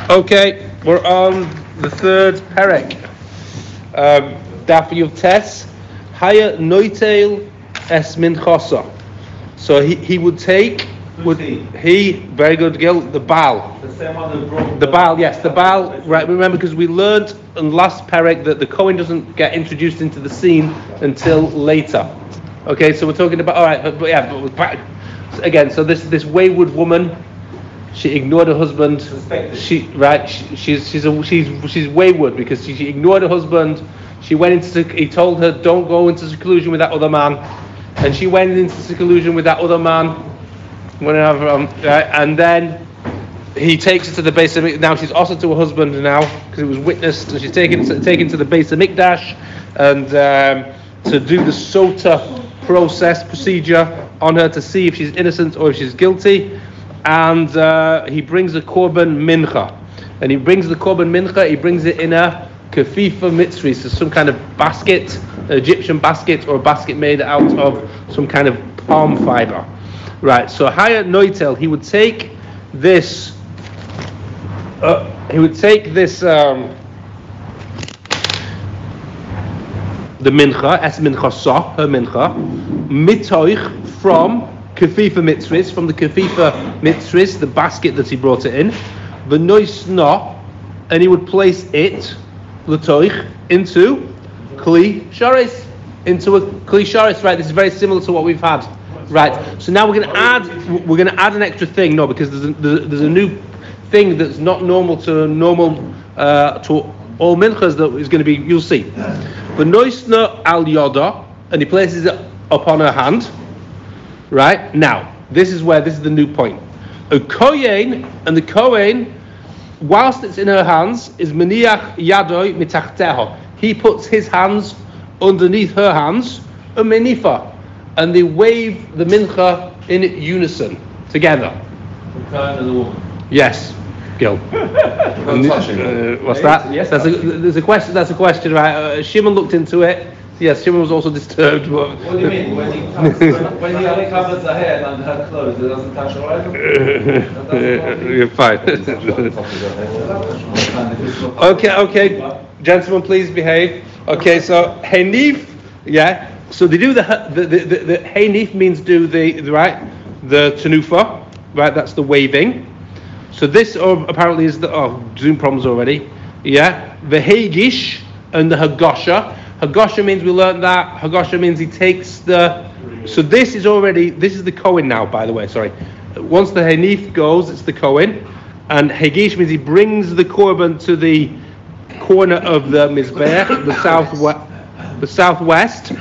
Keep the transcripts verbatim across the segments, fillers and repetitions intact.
Okay, we're on the third perek. Um, Daf Yud Tes, Haya Noitel Es Minchosa. So he, he would take, would he? he, very good, Gil, the Baal. The same one that broke The Baal, yes, the Baal, right, remember, because we learned in last perek that the Kohen doesn't get introduced into the scene until later. Okay, so we're talking about, alright, but, but yeah, but back, again, so this this wayward woman, she ignored her husband. She right. She, she's she's a, she's she's wayward because she, she ignored her husband. She went into. He told her, "Don't go into seclusion with that other man," and she went into seclusion with that other man. Whenever, um, right, and then he takes her to the base of. Now she's also to her husband now because it was witnessed, and she's taken taken to the base of Mikdash and um, to do the sota process procedure on her to see if she's innocent or if she's guilty. And uh, he brings the korban mincha, and he brings the korban mincha. He brings it in a kafifa mitzri, so some kind of basket, an Egyptian basket, or a basket made out of some kind of palm fiber. Right. So Haya Noitel, he would take this. Uh, he would take this. Um, the mincha, es minchasa, her mincha, mitoich from. Kafifa mitzvahs, from the kafifa mitzvahs, the basket that he brought it in, the noisna, and he would place it, l'toich, into kli sharis, into a kli sharis. Right, this is very similar to what we've had. Right, so now we're going to add, we're going to add an extra thing. No, because there's a, there's a new thing that's not normal to normal uh, to all minchas that is going to be. You'll see, the noisna al yoda, and he places it upon her hand. Right, now, this is where, this is the new point. A kohen, and the kohen, whilst it's in her hands, is maniach yadoi mitachteho. He puts his hands underneath her hands, a menifa, and they wave the mincha in unison, together. The kohen and the woman. Yes, Gil. and, uh, what's that? Yes, that's a, there's a question, that's a question, right? Uh, Shimon looked into it. Yes, Shimon was also disturbed. But what do you mean? When he, when, when he only covers the head and her clothes, it doesn't touch her eyes? You're fine. okay, okay. Gentlemen, please behave. Okay, so Hanif, yeah. So they do the the the, the, the Hanif means do the, the right the tenufa, right? That's the waving. So this oh, apparently is the oh Zoom problems already. Yeah, the Hagish and the Hagosha. Hagosha means we learned that. Hagosha means he takes the. So this is already. This is the Kohen now, by the way. Sorry. Once the Hanif goes, it's the Kohen, and Hagish means he brings the korban to the corner of the mizbeach, the southwest, the southwest.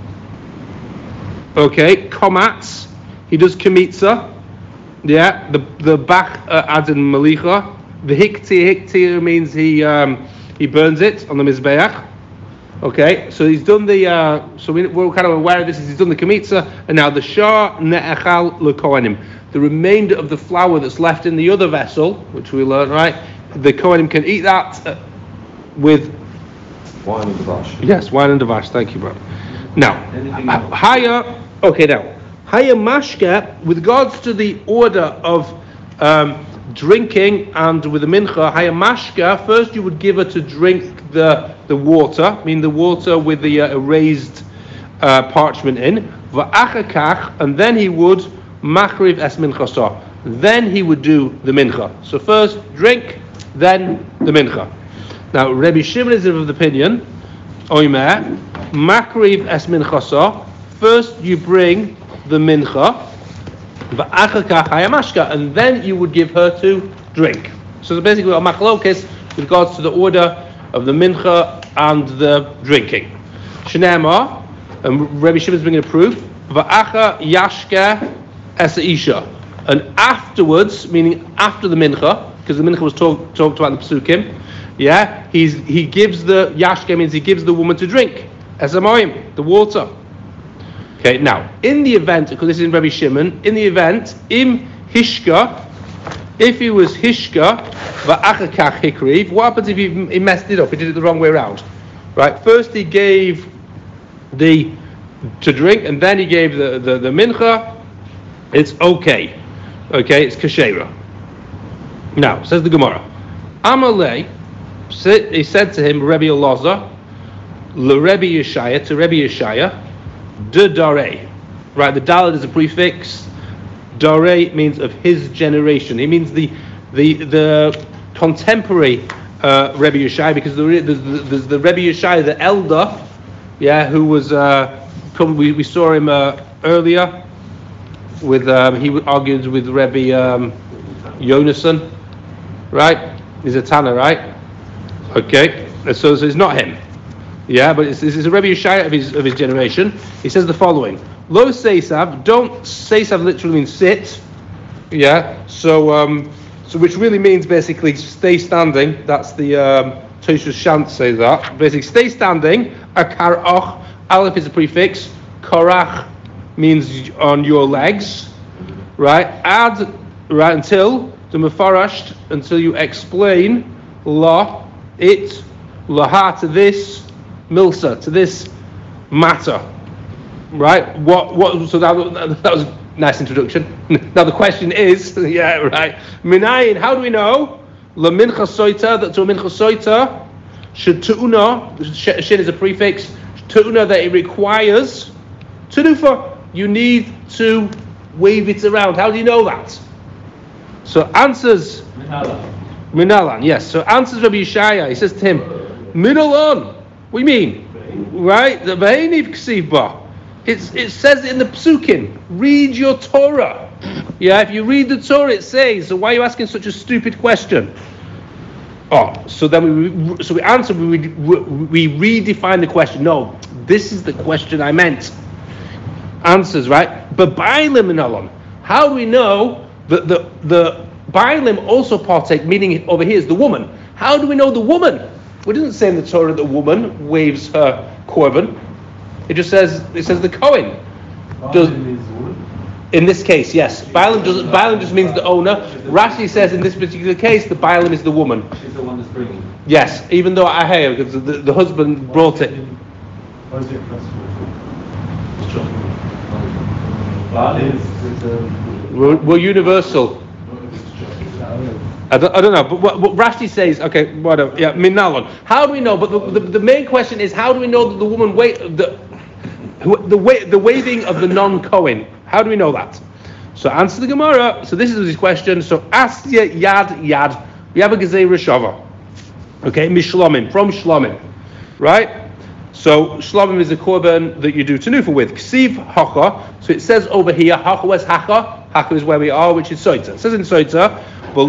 Okay, komatz. He does kemitza. Yeah, the the bach uh, adds in malicha. The hikti hikti means he um, he burns it on the mizbeach. Okay, so he's done the. Uh, so we, we're kind of aware of this. He's done the kemitza, and now the shah ne'echal lekohanim. The remainder of the flour that's left in the other vessel, which we learned, right? The kohanim can eat that uh, with wine and devash. Yes, wine and devash. Thank you, brother. Now, uh, higher. Okay, now higher mashke with regards to the order of um, drinking and with the mincha. Higher mashke. First, you would give her to drink the the water, I mean the water with the uh, erased uh, parchment in. Va'achakach, and then he would machriv es minchasa. Then he would do the mincha. So first drink, then the mincha. Now Rabbi Shimon is of the opinion, oimer machriv es minchasa. First you bring the mincha, va'achakach hayamashka, and then you would give her to drink. So basically a machlokes with regards to the order of the mincha and the drinking. Shnema, and Rabbi Shimon's bringing a proof. Va'acha yashke es isha, and afterwards, meaning after the mincha, because the mincha was talk, talked about in the psukim. Yeah, he's he gives the yashke means he gives the woman to drink es amoim, the water. Okay, now in the event, because this is in Rabbi Shimon, in the event im hishka. If he was hishka, va'achakach hikriv, what happens if he, he messed it up? He did it the wrong way around, right? First he gave the to drink, and then he gave the, the, the mincha. It's okay, okay, it's kashera. Now says the Gemara, Amalei, he said to him, Rebbe Elazar, Le Rebbe Yeshaya, to Rebbe Yeshaya, de Darei. Right, the Dalet is a prefix. Darei means of his generation. It means the the the contemporary uh, Rebbe Yeshaya, because there's the, the, the Rebbe Yeshaya, the elder, yeah, who was uh, come, we, we saw him uh, earlier with um, he argued with Rebbe um, Yonason, right? He's a Tana, right? Okay, so, so it's not him, yeah, but it's, it's a Rebbe Yeshaya of his of his generation. He says the following: Lo seisav, don't seisav literally means sit, yeah. So um, so which really means basically stay standing. That's the um, Toshus Shant says that. Basically, stay standing. A karach, aleph is a prefix. Korach means on your legs, right? Add right until the mefarashed, until you explain la it laha to this milsa, to this matter, right? What what? So that that was a nice introduction. Now the question is, yeah, right. Minayin, how do we know la mincha soita, that to a mincha soita should tu'una, shin is a prefix, tu'una, that it requires tunufa. You need to wave it around. How do you know that? So answers Minalan. Minalan, yes. So answers Rabbi Yeshaya. He says to him, Minalan. What do you mean? Right? The V'heiniv ksiva. It's it says in the Psukim. Read your Torah. Yeah, if you read the Torah, it says. So why are you asking such a stupid question? Oh, so then we so we answer. We we redefine the question. No, this is the question I meant. Answers, right? But Bailim Minalan. How do we know that the the Bailim also partake? Meaning over here is the woman. How do we know the woman? We didn't say in the Torah that the woman waves her korban. It just says it says the Kohen. Does, in this case, yes. Bailim does Bailim just means the owner. Rashi says in this particular case the Bailim is the woman. She's the one that's bringing. Yes, even though I hear because the, the husband brought it. What is your question? Bailim is a... We're, we're universal. I don't, I don't know, but what, what Rashi says, okay, whatever, yeah, Minalon. How do we know? But the, the, the main question is, how do we know that the woman wait the the wa- the waving of the non-Kohen? How do we know that? So answer the Gemara. So this is his question. So Asya Yad Yad. We have a Gezei Rishava. Okay, Mishlomim, from Shlomim, right? So Shlomim is a korban that you do tenufa with. Ksiv Hacha. So it says over here, Hacha was Hacha. Hacha is where we are, which is Soita. It says in Soita,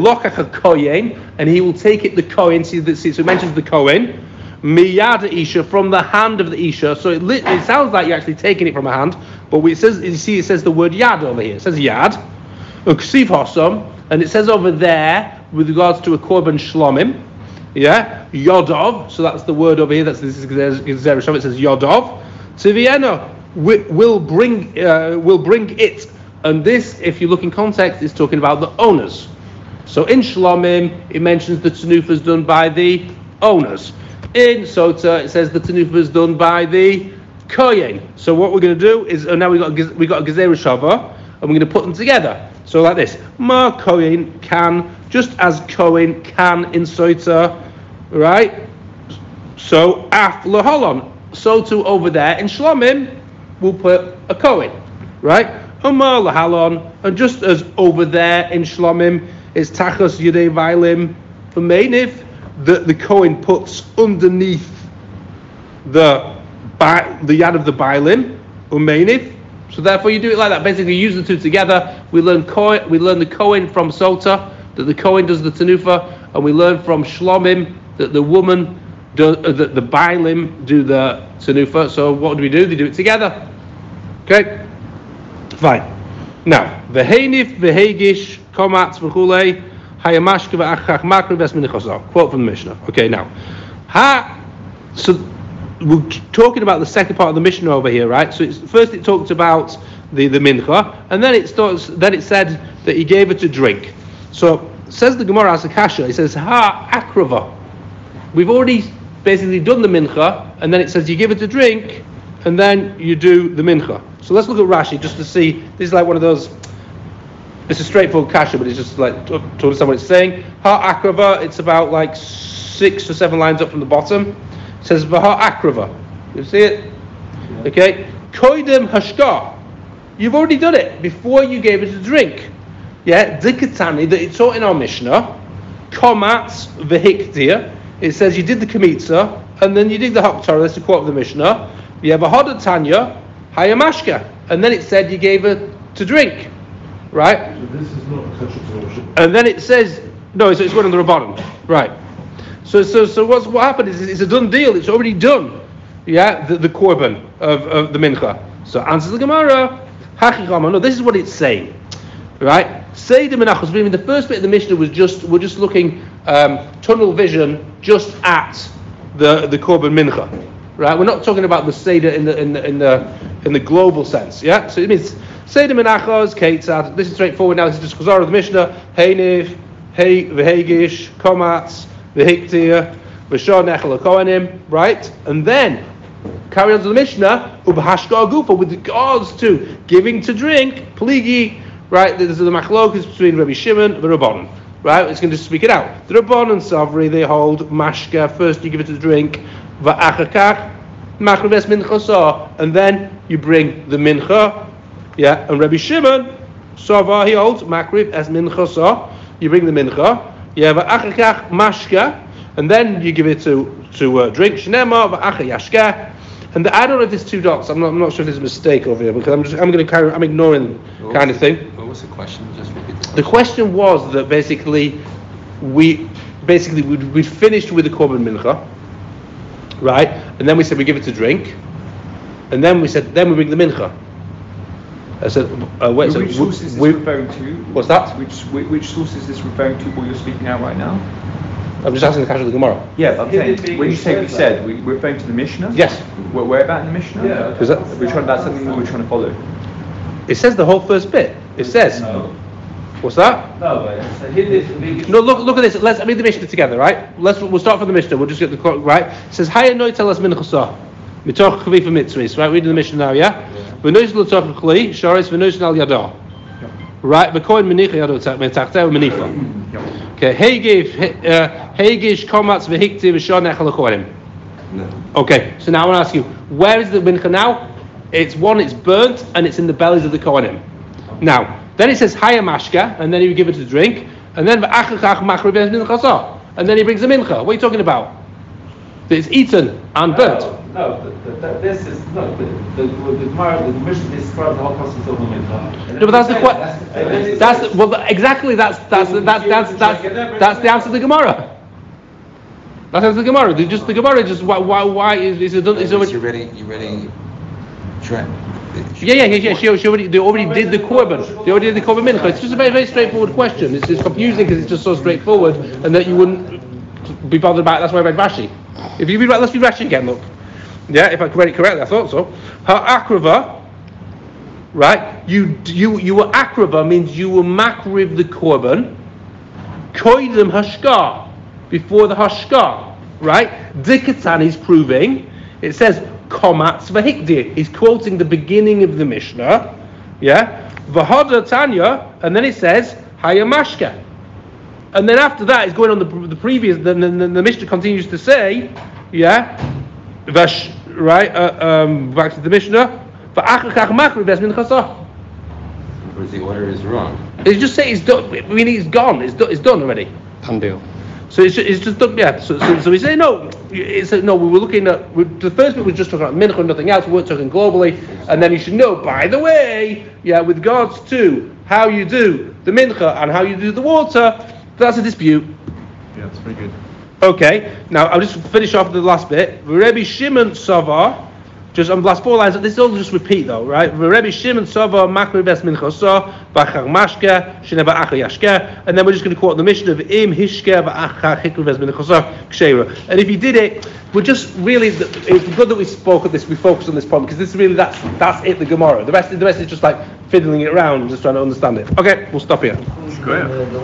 and he will take it the Kohen. See, the, see, so it mentions the Kohen. Miyad Isha, from the hand of the Isha. So it, it sounds like you're actually taking it from a hand, but we, it says, you see, it says the word Yad over here. It says Yad. Uksiv Hosam, and it says over there with regards to a Korban Shlomim. Yeah, Yodov. So that's the word over here. That's this is Zerushav. It says Yodov. To Vienna will bring uh, will bring it, and this, if you look in context, is talking about the owners. So in Shlomim, it mentions the tenufa is done by the owners. In Sota, it says the tenufa is done by the kohen. So what we're going to do is, oh, now we got we got a gezerah shava, and we're going to put them together. So like this: Ma kohen can, just as kohen can in Sota, right? So af laholon, so too over there in Shlomim, we'll put a kohen, right? Umar lahalon, and just as over there in Shlomim is tachos yudei vailim v'meiniv, that the Kohen puts underneath the the yad of the bailim umeiniv. So therefore you do it like that. Basically, you use the two together. We learn Kohen, we learn the Kohen from Sota, that the Kohen does the tenufa, and we learn from Shlomim that the woman do, uh, that the bailim do the tenufa. So what do we do? They do it together. Okay, fine. Now v'heinif v'heigish komatz v'chulei hayamashke v'achach makri v'esminichosah. Quote from the Mishnah. Okay, now, ha. So we're talking about the second part of the Mishnah over here, right? So it's, first it talked about the, the mincha, and then it starts. Then it said that he gave her to drink. So says the Gemara as a kasha. It says ha akrava. We've already basically done the mincha, and then it says you give it to drink, and then you do the mincha. So let's look at Rashi just to see. This is like one of those. It's a straightforward kasha, but it's just like to, to understand what it's saying. Ha akrava, it's about like six or seven lines up from the bottom. It says Vaha akrava. You see it? Yeah. Okay. Koidem hashka. You've already done it before you gave it a drink. Yeah. Dikatani, that it's taught in our Mishnah. Komatz vehiktir. It says you did the kamitza and then you did the haktarah. That's the quote of the Mishnah. You have a hoda tanya hayamashka, and then it said you gave it to drink. Right? So this is not a kasha. And then it says, no, it's, it's going on the Rabbanon. Right. So so so what's what happened is it's a done deal. It's already done. Yeah, the, the korban of, of the mincha. So answers the Gemara, Hachichama. No, this is what it's saying. Right? Say the menachos. I mean, the first bit of the Mishnah was just we're just looking um, tunnel vision just at the the korban mincha. Right? We're not talking about the seder in the in the in the in the global sense. Yeah. So it means Seder menachos, keitzad. This is straightforward now. This is just Chazar of the Mishnah. Heiniv, hey v'hegish, komatz, v'hiktir, v'shor nechel kohanim. Right, and then carry on to the Mishnah. Ubahashka agufa, with regards to giving to drink, pligi. Right, there's the machlokas between Rabbi Shimon and the Rabbanon. Right, it's going to speak it out. The Rabbanon and Savri, they hold mashka. First you give it to drink, va'achakach machrives minchasah, and then you bring the mincha. Yeah, and Rabbi Shimon, Sava, he holds makriv as minchasa. You bring the mincha. Yeah, va'achakach mashka, and then you give it to to uh, drink. Shnema va'acha yashka. And the, I don't know if there's two dots. I'm not. I'm not sure if there's a mistake over here because I'm just. I'm going to carry. I'm ignoring What kind was of thing. What was the question? Just repeat the question. The question was that basically we basically we'd, we'd finished with the korban mincha, right? And then we said we give it to drink, and then we said then we bring the mincha. I said, uh, wait, so which source is this we, referring to? What's that? Which, which which source is this referring to? What you're speaking out right now? I'm just asking the question of the Gemara. Yeah, but I'm Hidden saying being when you say we said said, we, we're referring to the Mishnah. Yes. Where, where about in the Mishnah? Yeah. Because that, We're trying. That's something that we're trying to follow. it says the whole first bit. It says, No. what's that? No, but it's a hidden. No, look, look at this. Let's read the Mishnah together, right? Let's. We'll start from the Mishnah. We'll just get the quote right. It says, "Haya noi tell us minchasah, mitoch chavifa mitzvahs." Right, reading the Mishnah now, yeah. V'nois l'toch chli, sharis v'nois al yadah. Right, v'koin menicha yadah metachteh menifa. Okay, Hegish, Hegish, Komatz, Vehikti, V'shor Nechel Kohanim. No. Okay, so now I want to ask you, where is the mincha now? It's one, it's burnt, and it's in the bellies of the Kohanim. Now, then it says Haya Mashka, and then you give it to drink, and then V'achachach Machrib Minchasah, and then he brings the mincha. What are you talking about? That it's eaten and burnt. No, no, the, the, this is no. The the the, the, the, the mission describes the whole process of the mincha. No, but that's the question. That's the, well, the, exactly. That's that's that's that's that's that's the answer to the Gemara. That's the answer to the Gemara. The, just the Gemara. Just why why why is is it? Is You it already, you already, try. yeah, yeah, yeah, yeah. She, she already, they already did the korban. They already did the korban mincha. It's just a very, very straightforward question. It's, it's confusing because it's just so straightforward, and that you wouldn't be bothered about it. That's why I read Rashi. If you read, let's read Rashi again. Look, yeah, if I read it correctly, I thought so. Ha akrava, right? You, you, you were akrava means you were makriv the korban. Koidem hashka, before the hashka, right? Dikatan is proving. It says komatz v'hikdir. He's quoting the beginning of the Mishnah, yeah. V'hoda tanya, and then it says hayamashka. And then after that, it's going on the, the previous. The, the, the Mishnah continues to say, yeah, vash, right? Uh, um, back to the Mishnah. V'achachach makriv es minchasah. Because the order is wrong. It's just say it's done. I mean, it's gone. It's done. It's done already. Done deal. So it's just, it's just done. Yeah. So, so, so we say no. It's no. We were looking at we, the first bit was just talking about mincha and nothing else. We weren't talking globally. And then you should know. By the way, yeah, with regards to how you do the mincha and how you do the water, that's a dispute. Yeah, that's pretty good. Okay. Now I'll just finish off the last bit. Rabbi Shimon Savar. Just on the last four lines, this is all just repeat though, right? Rabbi Shimon Sava Makri Bes Minchasa Bachar Mashke Shineba Acha Yashke, and then we're just going to quote the Mishnah of Im Hishke Ba'acha Hikri Bes Minchasa Kshera. And if he did it, we're just really. It's good that we spoke of this. We focused on this problem because this is really that's that's it. The Gemara. The rest, the rest is just like fiddling it around, just trying to understand it. Okay, we'll stop here. Go ahead.